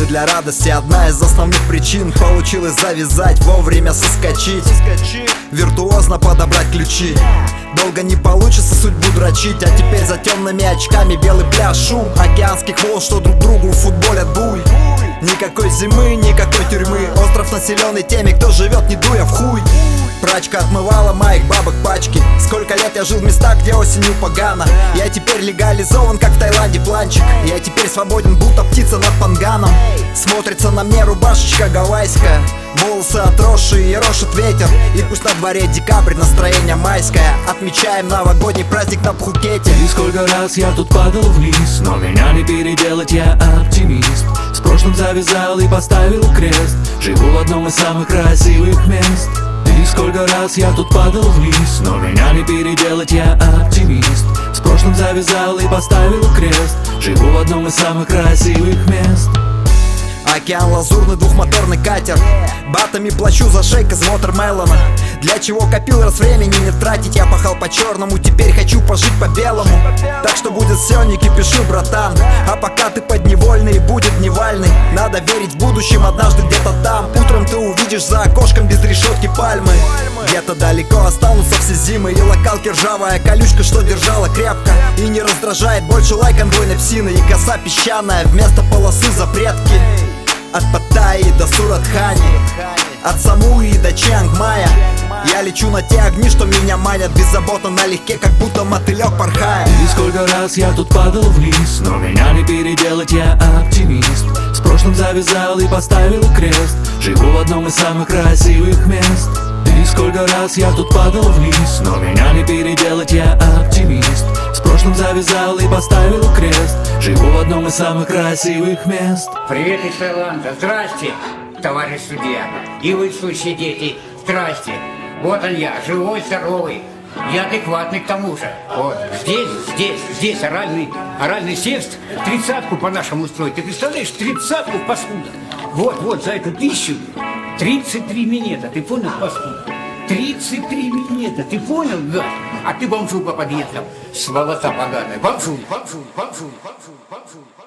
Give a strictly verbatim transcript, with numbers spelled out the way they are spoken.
для радости. Одна из основных причин получилось завязать, вовремя соскочить, виртуозно подобрать ключи. Долго не получится судьбу дрочить, а теперь за темными очками белый пляж, шум океанских волн, что друг другу в футболе буй. Никакой зимы, никакой тюрьмы, остров населенный теми, кто живет не дуя в хуй. Прачка отмывала моих бабок пачки. Сколько лет я жил в местах, где осенью погано. Я теперь легализован, как в Таиланде планчик. Я теперь свободен, будто птица над панганом. Смотрится на мне рубашечка гавайская, волосы отросшие, ерошит ветер. И пусть на дворе декабрь, настроение майское. Отмечаем новогодний праздник на Пхукете. И сколько раз я тут падал вниз, но меня не переделать, я оптимист. С прошлым завязал и поставил крест. Живу в одном из самых красивых мест. И сколько раз я тут падал вниз, но меня не переделать, я оптимист. С прошлым завязал и поставил крест. Живу в одном из самых красивых мест. Океан лазурный, двухмоторный катер. Батами плачу за шейк из Watermelon. Для чего копил, раз времени не тратить. Я пахал по черному, теперь хочу пожить по белому. Так что будет все, не кипиши, братан. А пока ты подневольный, будет дневальный. Надо верить в будущем, однажды где-то там. Утром ты увидишь за окошком без решетки пальмы. Где-то далеко останутся все зимы. И локалки ржавая колючка, что держала крепко. И не раздражает больше лай конвойной псины. И коса песчаная вместо полосы запретки. От Паттайи до Суратхани, от Самуи до Чиангмая. Я лечу на те огни, что меня манят. Беззаботно налегке, как будто мотылек порхая. И сколько раз я тут падал вниз, но меня не переделать, я оптимист. С прошлым завязал и поставил крест. Живу в одном из самых красивых мест. И сколько раз я тут падал вниз, но меня не переделать, я оптимист. С прошлым завязал и поставил крест. Живу в одном из самых красивых мест. Привет из Таиланда. Здрасте, товарищ судья. И вы, сущие дети, здрасте. Вот он я, живой, здоровый. Я адекватный к тому же. Вот здесь, здесь, здесь оральный, оральный сест. Тридцатку по-нашему устроить. Ты представляешь, тридцатку, паскуда. Вот, вот, за эту тысячу тридцать три минета. Ты понял, паскуда? тридцать три минета. Ты понял, гад? А ты бомжу по подъездам. Сволота поганая. Бомжу, бомжу, бомжу, бомжу, бомжу.